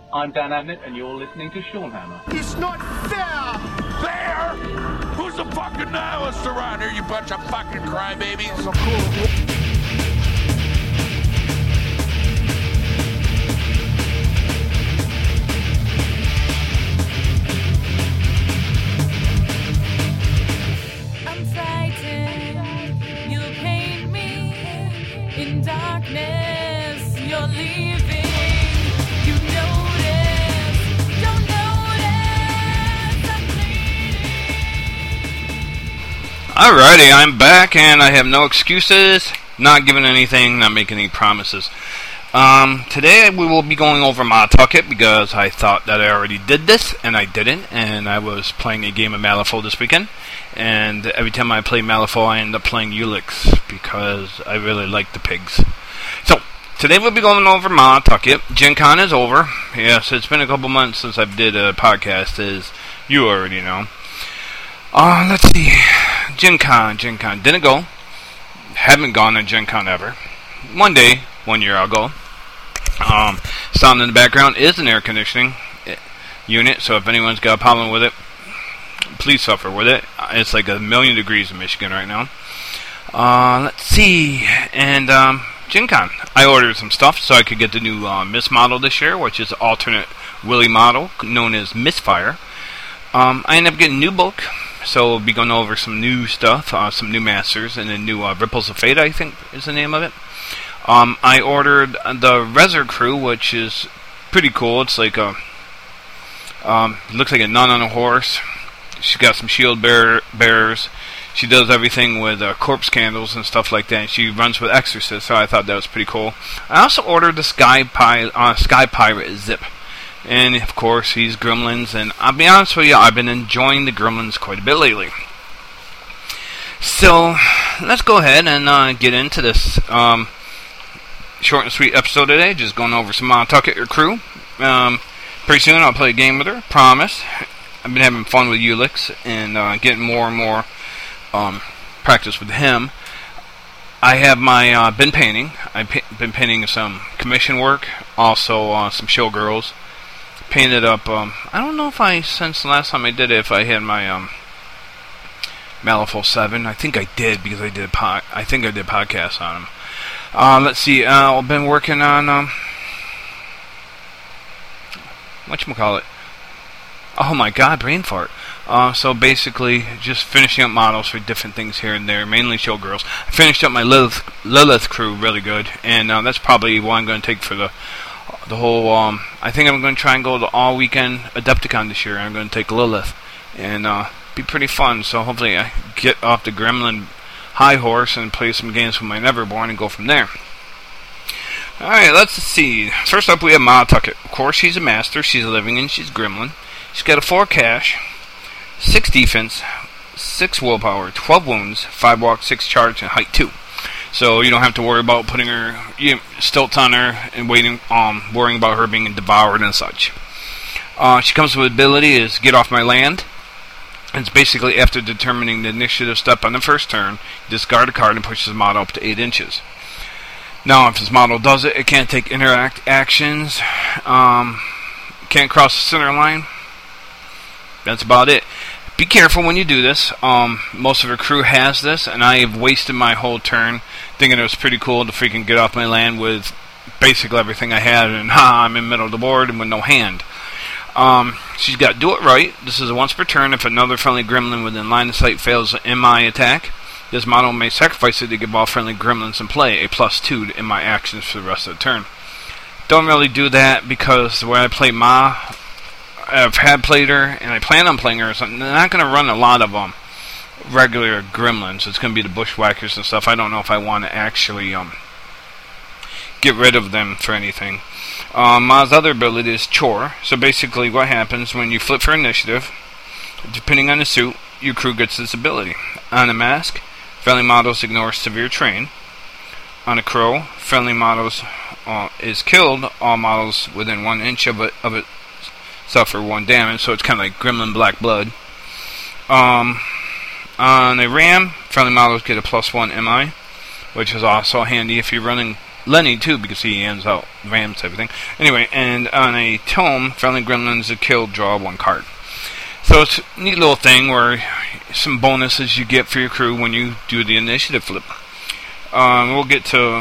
I'm Dan Abnett, and you're listening to Sean Hammer. It's not fair! Fair? Who's the fucking nihilist around here, you bunch of fucking crybabies? I'm frightened, you'll paint me in darkness, you're leaving, you notice, don't notice, I'm bleeding. Alrighty, I'm back and I have no excuses, not giving anything, not making any promises. Today we will be going over Mawtucket because I thought that I already did this and I didn't, and I was playing a game of Malifaux this weekend, and every time I play Malifaux I end up playing Ulix because I really like the pigs. So, today we'll be going over Mawtucket. Gen Con is over. Yes, it's been a couple months since I did a podcast, as you already know. Let's see. Gen Con. Didn't go. Haven't gone to Gen Con ever. One day, 1 year I'll go. Sound in the background is an air conditioning unit, so if anyone's got a problem with it, please suffer with it. It's like 1,000,000 degrees in Michigan right now. Let's see. And Gen Con. I ordered some stuff so I could get the new Miss model this year, which is the alternate Willy model, known as Misfire. I ended up getting a new book, so we'll be going over some new stuff, some new masters, and a new Ripples of Fate, I think is the name of it. I ordered the Rezzer crew, which is pretty cool. It's like looks like a nun on a horse. She's got some shield bearers. She does everything with corpse candles and stuff like that. And she runs with exorcists, so I thought that was pretty cool. I also ordered the Sky Pirate Zip. And, of course, he's Gremlins. And I'll be honest with you, I've been enjoying the Gremlins quite a bit lately. So, let's go ahead and get into this short and sweet episode today. Just going over some Mawtucket crew. Pretty soon I'll play a game with her, promise. I've been having fun with Ulix and getting more and more practice with him. I have my been painting. I've been painting some commission work, also some showgirls. Painted up. I don't know if since the last time I did it, if I had my Malifaux 7. I think I did because I did podcasts on them. Let's see. I've been working on whatchamacallit. Oh my god, brain fart. So basically, just finishing up models for different things here and there, mainly showgirls. I finished up my Lilith crew really good, and that's probably what I'm going to take for the whole. I think I'm going to try and go to all weekend Adepticon this year. I'm going to take Lilith, and be pretty fun. So hopefully, I get off the Gremlin high horse and play some games with my Neverborn and go from there. Alright, let's see. First up, we have Mawtucket. Of course, she's a master. She's living and she's Gremlin. She's got a 4 cash, 6 defense, 6 willpower, 12 wounds, 5 walk, 6 charge, and height 2. So you don't have to worry about putting her stilts on her and worrying about her being devoured and such. She comes with ability is Get Off My Land. It's basically after determining the initiative step on the first turn, discard a card and push his model up to 8 inches. Now, if his model does it, it can't take interact actions, can't cross the center line. That's about it. Be careful when you do this. Most of her crew has this, and I have wasted my whole turn thinking it was pretty cool to freaking get off my land with basically everything I had, and I'm in the middle of the board and with no hand. She's got Do It Right. This is once per turn. If another friendly gremlin within line of sight fails an MI attack, this model may sacrifice it to give all friendly gremlins in play a +2 in my actions for the rest of the turn. Don't really do that because the way I play Ma, I've played her, and I plan on playing her or something. They're not going to run a lot of regular gremlins. It's going to be the bushwhackers and stuff. I don't know if I want to actually get rid of them for anything. Ma's other ability is Chore. So basically what happens when you flip for initiative, depending on the suit, your crew gets this ability. On a mask, friendly models ignore severe train. On a crow, friendly models is killed. All models within 1 inch of it suffer 1 damage, so it's kind of like Gremlin Black Blood. On a ram, friendly models get a +1 MI, which is also handy if you're running Lenny too, because he ends out rams everything. Anyway, and on a tome, friendly gremlins are killed, draw 1 card. So it's a neat little thing where some bonuses you get for your crew when you do the initiative flip. We'll get to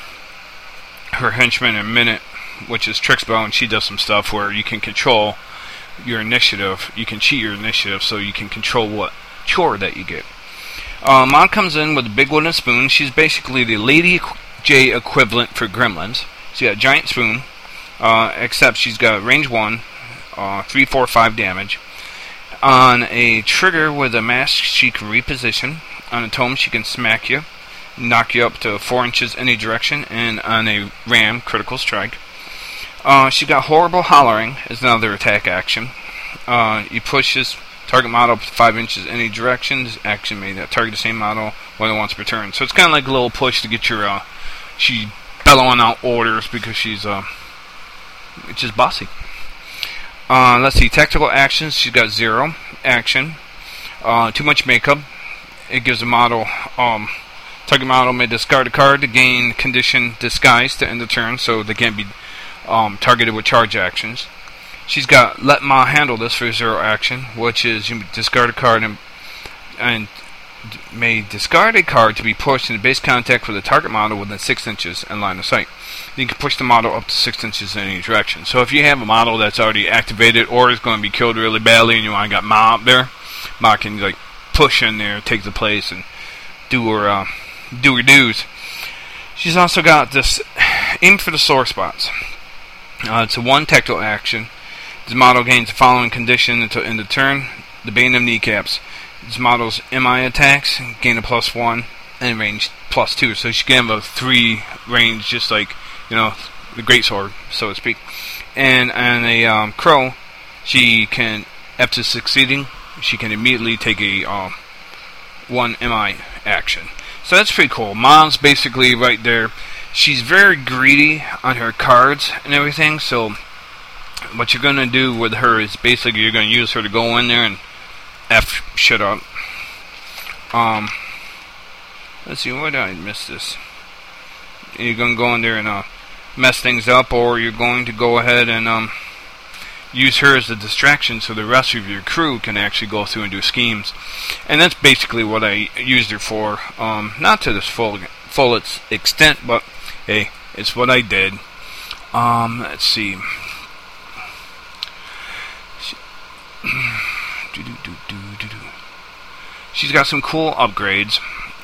her henchman in a minute, which is Trixbell, and she does some stuff where you can control your initiative. You can cheat your initiative so you can control what chore that you get. Mom comes in with a big wooden spoon. She's basically the Lady J equivalent for gremlins. She's got a giant spoon, except she's got range 1, 3, 4, 5 damage. On a trigger with a mask, she can reposition. On a tome, she can smack you, knock you up to 4 inches any direction, and on a ram, critical strike. She got horrible hollering as another attack action. You push this target model up to 5 inches any direction. This action may target the same model more than once per turn. So it's kind of like a little push to get your. She's bellowing out orders because she's just bossy. Let's see, tactical actions. She's got 0 action. Too much makeup. It gives a model. Target model may discard a card to gain condition disguise to end the turn, so they can't be targeted with charge actions. She's got let Ma handle this for 0 action, which is you discard a card and may discard a card to be pushed into base contact with a target model within 6 inches and line of sight. You can push the model up to 6 inches in any direction. So if you have a model that's already activated or is going to be killed really badly and you want to got Ma up there, Ma can like push in there, take the place, and do her dues. She's also got this aim for the sore spots. It's a 1 tactile action. This model gains the following condition until end of turn: the Bane of Kneecaps. This model's MI attacks gain a +1 and range +2. So she can have a 3 range, just like, you know, the greatsword, so to speak. And on a crow, she can, after succeeding, she can immediately take a 1 MI action. So that's pretty cool. Mom's basically right there. She's very greedy on her cards and everything, so what you're going to do with her is basically you're going to use her to go in there and F shit up. Let's see, where did I miss this? You're going to go in there and mess things up, or you're going to go ahead and use her as a distraction so the rest of your crew can actually go through and do schemes. And that's basically what I used her for. Not to this full extent, but hey, it's what I did. Let's see. She's got some cool upgrades.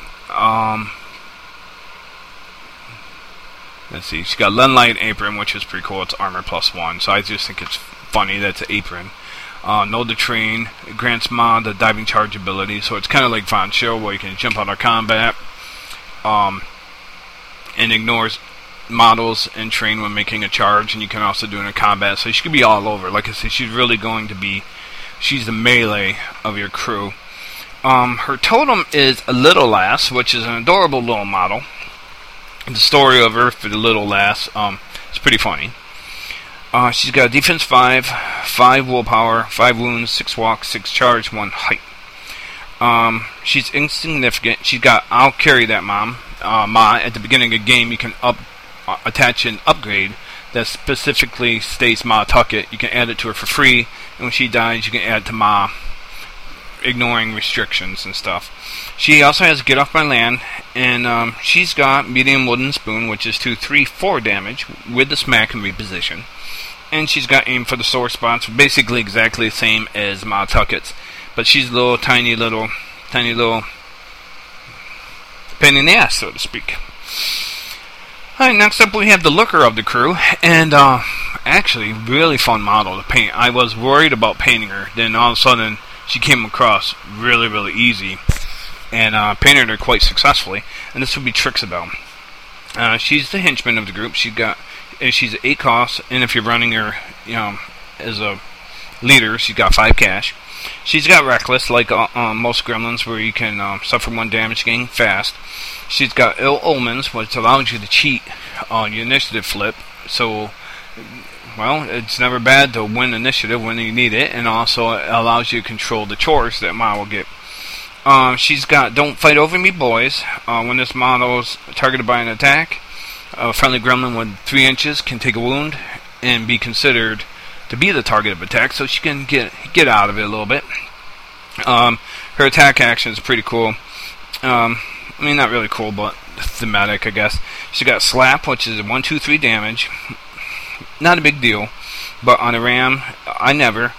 Let's see. She's got Lenlight Apron, which is pretty cool. It's armor +1, so I just think it's funny that's an apron. Know the Train. It grants Ma the diving charge ability, so it's kind of like Von Schill, where you can jump out of combat, and ignores models and train when making a charge, and you can also do it in combat, so she could be all over. Like I said, she's really going to be, she's the melee of your crew. Her totem is a Little Lass, which is an adorable little model. The story of her for the Little Lass, it's pretty funny. She's got a defense 5, 5 willpower, 5 wounds, 6 walk, 6 charge, 1 height. She's insignificant. She's got I'll Carry That Mom. Ma, at the beginning of the game, you can attach an upgrade that specifically states Ma Tucket. You can add it to her for free, and when she dies, you can add it to Ma, ignoring restrictions and stuff. She also has Get Off My Land, and she's got medium wooden spoon, which is 2, 3, 4 damage with the smack and reposition. And she's got aim for the sore spots, basically exactly the same as Ma Tucket's, but she's a little tiny little pain in the ass, so to speak. Alright, next up we have the Looker of the crew, and actually really fun model to paint. I was worried about painting her, then all of a sudden she came across really, really easy, and painted her quite successfully. And this would be Trixabelle. She's the henchman of the group. She's 8 cost, and if you're running her, you know, as a leader, she's got 5 cash. She's got Reckless, like most gremlins, where you can suffer 1 damage gain fast. She's got Ill Omens, which allows you to cheat on your initiative flip. So, well, it's never bad to win initiative when you need it, and also it allows you to control the chores that Ma will get. She's got Don't Fight Over Me, Boys. When this model is targeted by an attack, A friendly gremlin with 3 inches can take a wound and be considered to be the target of attack, so she can get out of it a little bit. Her attack action is pretty cool. I mean, not really cool, but thematic, I guess. She got slap, which is 1, 2, 3 damage. Not a big deal, but on a ram, I never.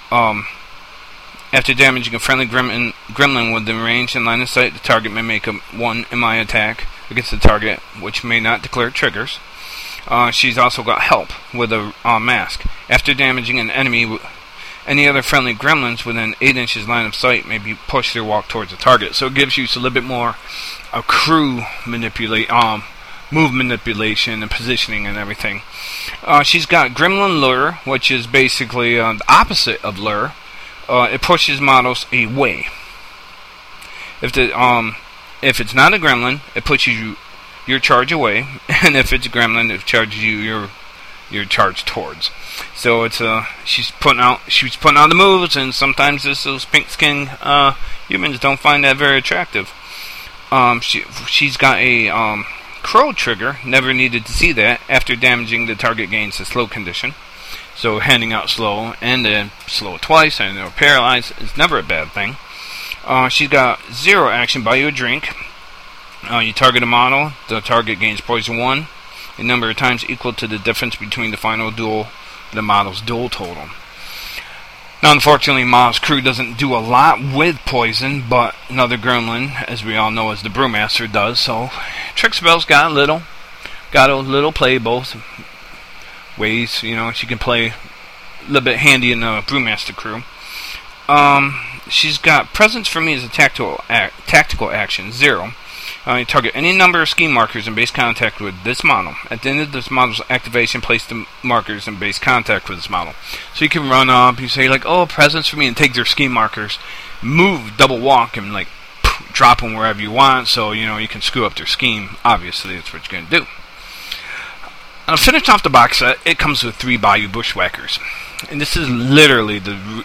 After damaging a friendly gremlin within range and line of sight, the target may make a 1 MI attack against the target, which may not declare triggers. She's also got help with a mask. After damaging an enemy, any other friendly gremlins within 8 inches line of sight may be pushed or walk towards the target. So it gives you a little bit more crew move manipulation and positioning and everything. She's got Gremlin Lure, which is basically the opposite of Lure. It pushes models away. If it's not a gremlin, it pushes your charge away, and if it's a gremlin, it charges your charge towards. So it's she's putting out the moves, and sometimes those pink skin humans don't find that very attractive. She's got a crow trigger. Never needed to see that. After damaging, the target gains a slow condition. So handing out slow and then slow twice and they're paralyzed is never a bad thing. She's got 0 action. Buy you a drink. You target a model. The target gains poison 1. A number of times equal to the difference between the final duel and the model's duel total. Now, unfortunately, Model's crew doesn't do a lot with poison, but another gremlin, as we all know, as the Brewmaster does. So, Trixabelle's got a little play both ways. You know, she can play a little bit handy in the Brewmaster crew. She's got presence for me as a tactical action 0. You target any number of scheme markers in base contact with this model. At the end of this model's activation, place the markers in base contact with this model. So you can run up, you say like, oh, presence for me, and take their scheme markers, move, double walk, and like drop them wherever you want. So you know you can screw up their scheme. Obviously, that's what you're gonna do. To finish off the box set, it comes with 3 Bayou Bushwhackers, and this is literally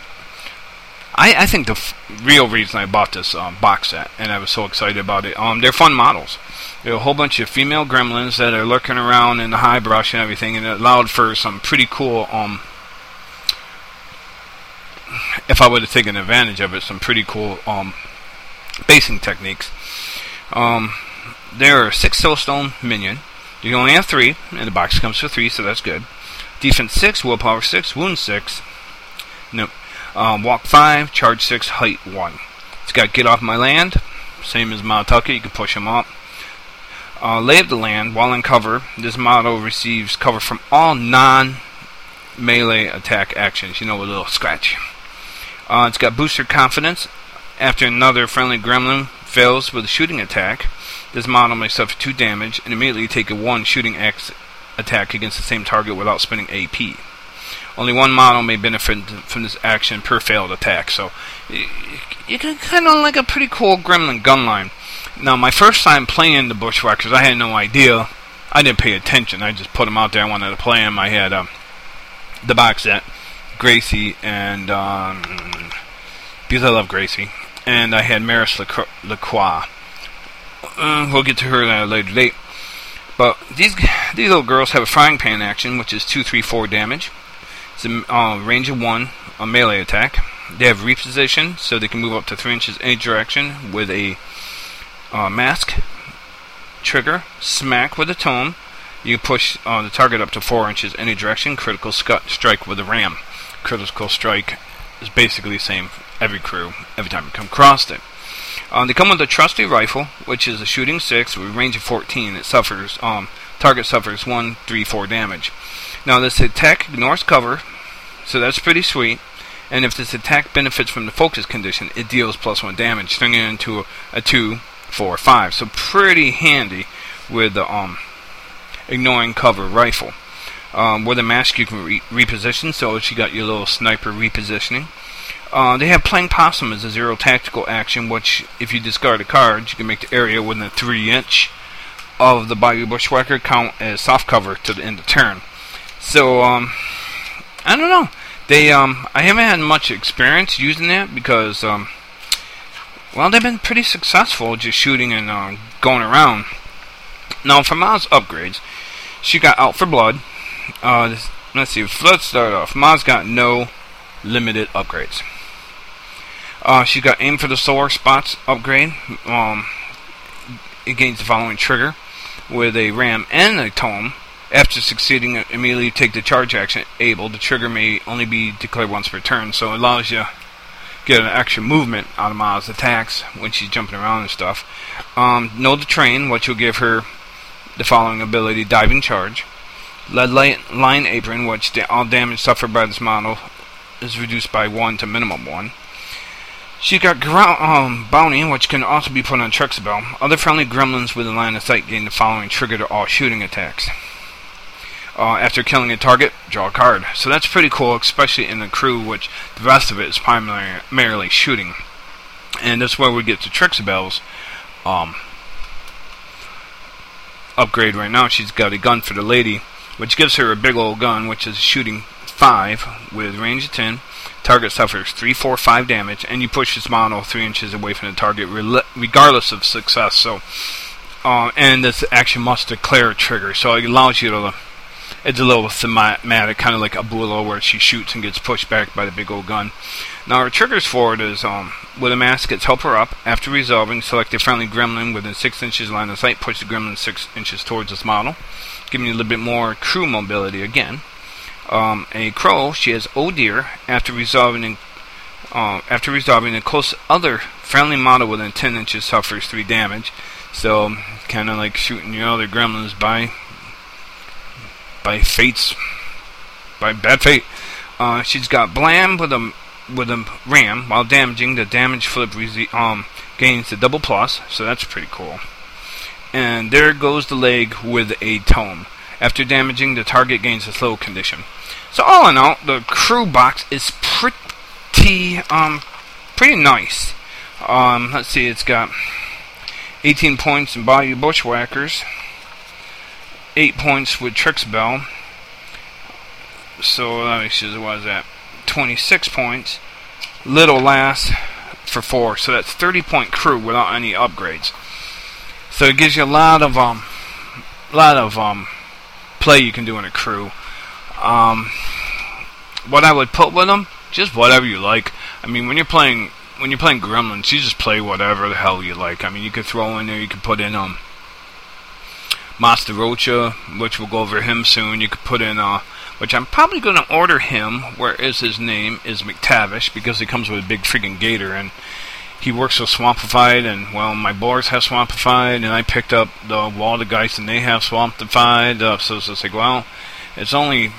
I think the real reason I bought this box set, and I was so excited about it. They're fun models. There are a whole bunch of female gremlins that are lurking around in the high brush and everything, and it allowed for some pretty cool, if I would have taken advantage of it, some pretty cool basing techniques. There are 6 Soulstone minion. You only have 3, and the box comes with 3, so that's good. Defense 6, Willpower 6, Wound 6. Nope. Walk 5, Charge 6, Height 1. It's got Get Off My Land, same as Maltucket, you can push him up. Lay of the Land, while in cover, this model receives cover from all non-melee attack actions, you know, with a little scratch. It's got Booster Confidence. After another friendly gremlin fails with a shooting attack, this model may suffer 2 damage and immediately take a 1 shooting attack against the same target without spending AP. Only 1 model may benefit from this action per failed attack. So you can kind of like a pretty cool gremlin gun line. Now, my first time playing the Bushwhackers, I had no idea. I didn't pay attention. I just put them out there. I wanted to play them. I had the box set, Gracie, and because I love Gracie, and I had Maris Lacroix. We'll get to her at a later date. But these little girls have a frying pan action, which is 2, 3, 4 damage. It's a range of 1, a melee attack. They have reposition, so they can move up to 3 inches any direction with a mask. Trigger, smack with a tome. You push the target up to 4 inches any direction. Critical strike with a ram. Critical strike is basically the same every crew, every time you come across it. They come with a trusty rifle, which is a shooting 6 with a range of 14. It suffers, target suffers 1, 3, 4 damage. Now this attack ignores cover, so that's pretty sweet. And if this attack benefits from the focus condition, it deals +1 damage, turning it into a 2, 4, 5. So pretty handy with the ignoring cover rifle. With a mask you can reposition, so you got your little sniper repositioning. They have Playing Possum as a 0 tactical action, which, if you discard a card, you can make the area within a 3 inch of the Bayou Bushwhacker count as soft cover to the end of turn. So, I don't know. I haven't had much experience using that because, well, they've been pretty successful just shooting and going around. Now, for mouse upgrades, She got Out for Blood. Let's see. Let's start off. Ma's got no limited upgrades. She's got Aim for the Sore Spots upgrade. It gains the following trigger with a ram and a tome. After succeeding, immediately take the charge action able. The trigger may only be declared once per turn, so it allows you to get an extra movement out of Ma's attacks when she's jumping around and stuff. Know the Train, which will give her the following ability: Diving Charge. Lead Line Apron, which all damage suffered by this model is reduced by 1 to minimum 1. She's got Bounty, which can also be put on Trixabel. Other friendly gremlins with a line of sight gain the following trigger to all shooting attacks. After killing a target, draw a card. So that's pretty cool, especially in the crew, which the rest of it is primarily shooting. And that's where we get to Trixabel's upgrade right now. She's got a gun for the lady, which gives her a big old gun, which is shooting 5 with range of 10. Target suffers 3, 4, 5 damage, and you push this model 3 inches away from the target regardless of success. So, and this action must declare a trigger, so it allows you to. It's a little thematic, kind of like Abuelo, where she shoots and gets pushed back by the big old gun. Now, her triggers for it is, with a mask, gets help her up. After resolving, select a friendly gremlin within 6 inches line of sight, push the gremlin 6 inches towards this model, giving you a little bit more crew mobility again. A crow, she has Oh Dear. After resolving a close other friendly model within 10 inches suffers 3 damage. So, kind of like shooting your other gremlins by bad fate. She's got Blam with a ram. While damaging, the damage flip gains the double plus, so that's pretty cool. And there goes the leg with a tome. After damaging, the target gains a slow condition. So all in all, the crew box is pretty nice. Let's see, it's got 18 points in Bayou Bushwhackers, 8 points with Trixabel. So let me see, what is that? 26 points. Little Lass for 4. So that's 30-point crew without any upgrades. So it gives you a lot of play you can do in a crew. What I would put with them, just whatever you like. I mean, when you're playing Gremlins, you just play whatever the hell you like. I mean, you could throw in there, you could put in Master Rocha, which we'll go over him soon. You could put in which I'm probably going to order him, whereas his name is McTavish, because he comes with a big freaking gator, and he works with Swampified, and, well, my boars have Swampified, and I picked up the Waldegeist, and they have Swampified, so it's just like, well, it's only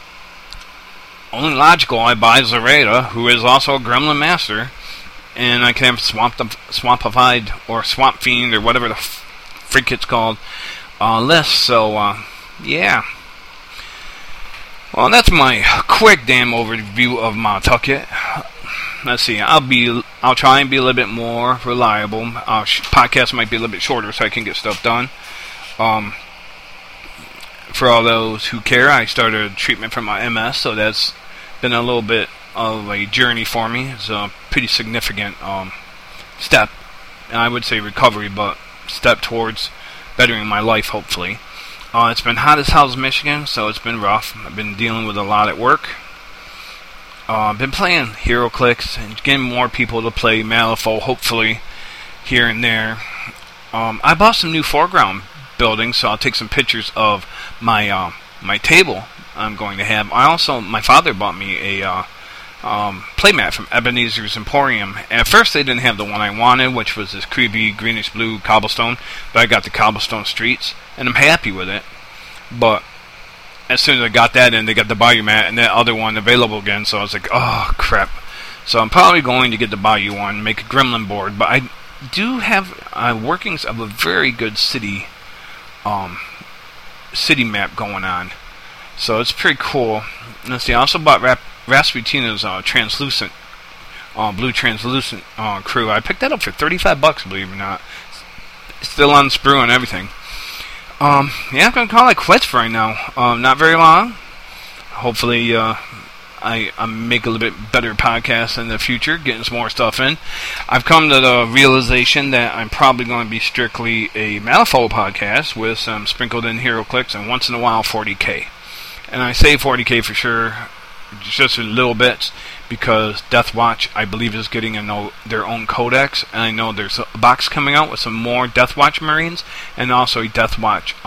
logical I buy Zareta, who is also a Gremlin Master, and I can have Swampified, or Swamp Fiend, or whatever the freak it's called, list, so, yeah. Well, that's my quick damn overview of Mawtucket. Let's see, I'll try and be a little bit more reliable. Podcast might be a little bit shorter so I can get stuff done. For all those who care, I started treatment for my MS, so that's been a little bit of a journey for me. It's a pretty significant step, and I would say recovery, but step towards bettering my life, hopefully. It's been hot as hell in Michigan, so it's been rough. I've been dealing with a lot at work. I've been playing HeroClix and getting more people to play Malifaux, hopefully, here and there. I bought some new foreground buildings, so I'll take some pictures of my my table I'm going to have. My father bought me a playmat from Ebenezer's Emporium. At first they didn't have the one I wanted, which was this creepy greenish blue cobblestone, but I got the cobblestone streets, and I'm happy with it. But as soon as I got that in, they got the Bayou mat and that other one available again, so I was like, oh crap. So I'm probably going to get the Bayou one, make a gremlin board, but I do have workings of a very good city map going on. So it's pretty cool. Let's see, I also bought Rasputina's translucent, blue translucent crew. I picked that up for $35, believe it or not. It's still on sprue and everything. Yeah, I'm going to call it quits for right now. Not very long. Hopefully, I make a little bit better podcasts in the future, getting some more stuff in. I've come to the realization that I'm probably going to be strictly a Manifold podcast with some sprinkled in hero clicks and once in a while 40K. And I say 40K for sure, just in little bits, because Death Watch, I believe, is getting their own codex, and I know there's a box coming out with some more Death Watch Marines, and also a Death Watch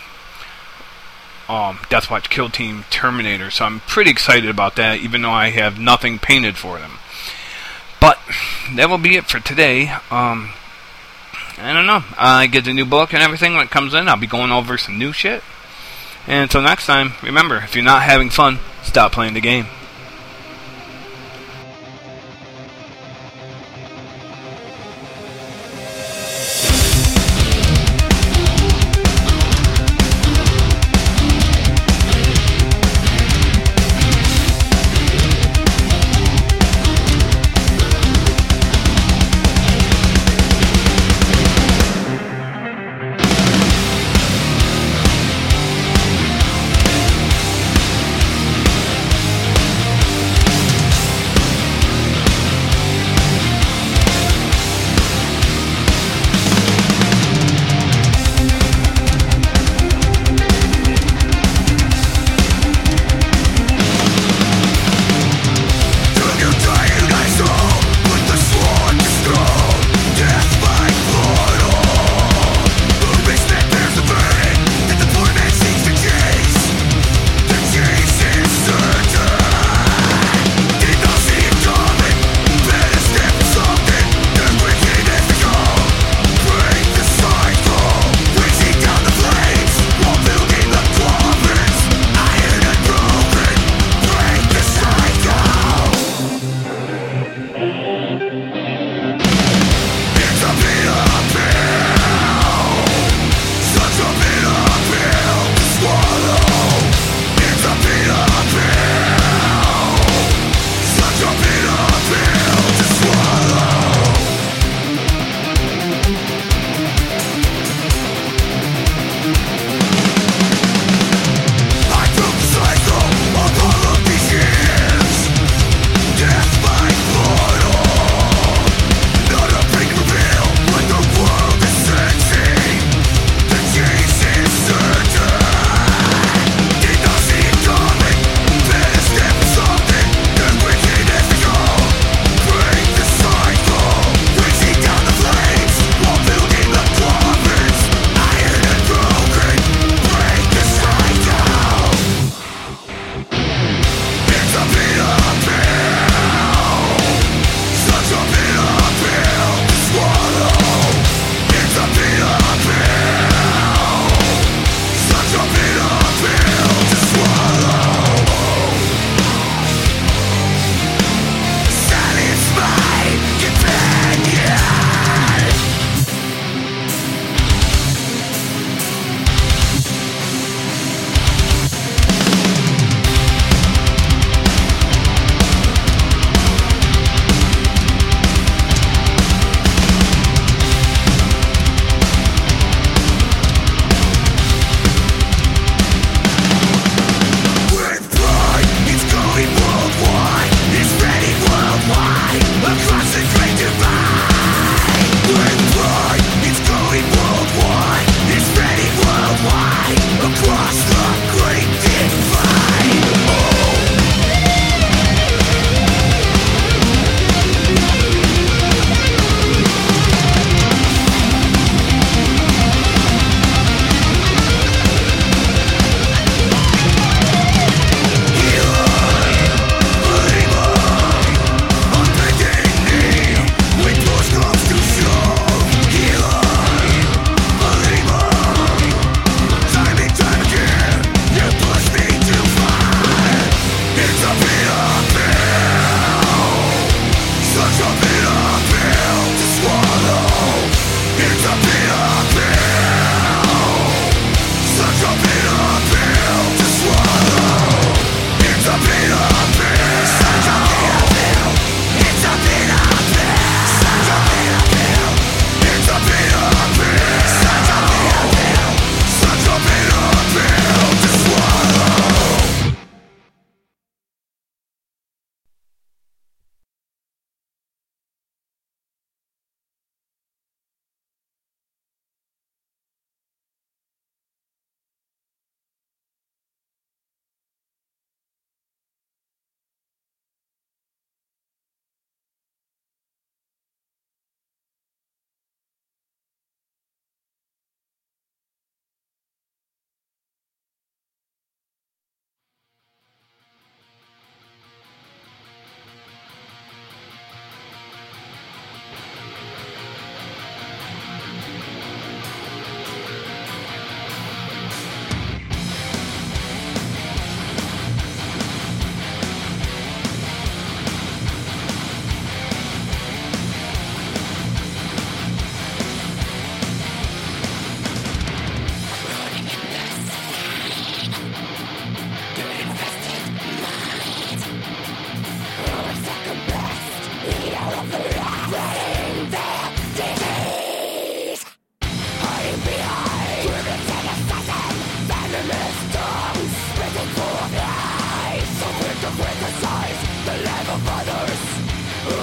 Kill Team Terminator. So I'm pretty excited about that, even though I have nothing painted for them. But that will be it for today. I don't know. I get the new book and everything when it comes in. I'll be going over some new shit. And until next time, remember, if you're not having fun, stop playing the game.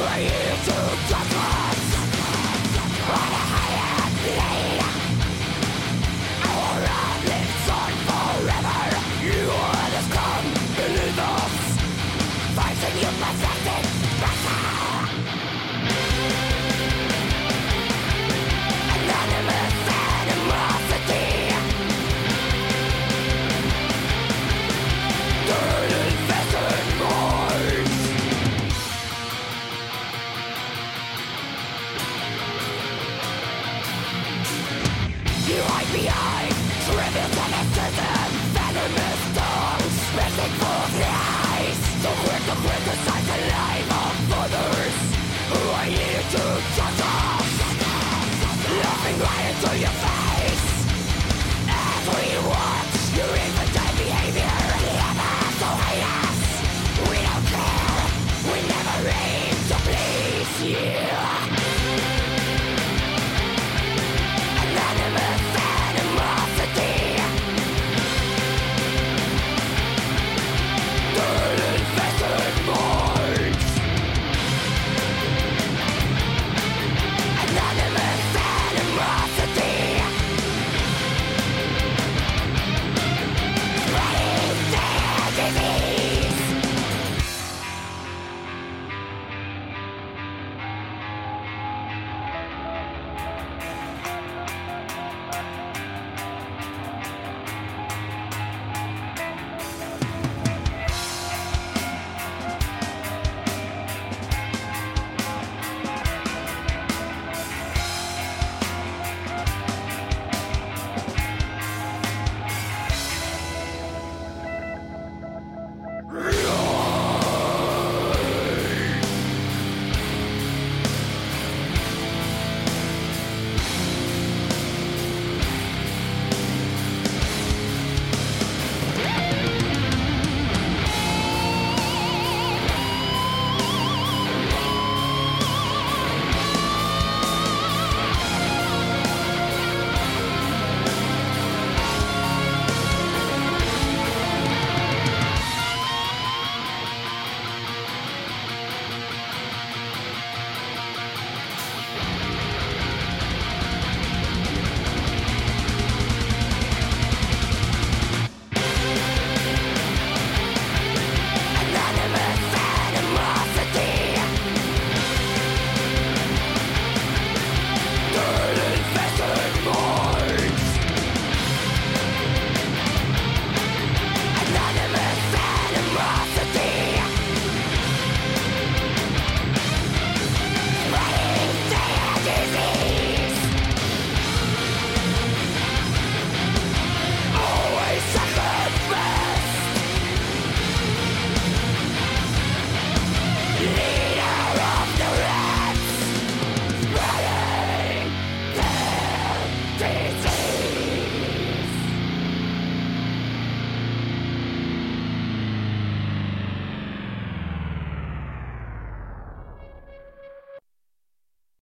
I hear to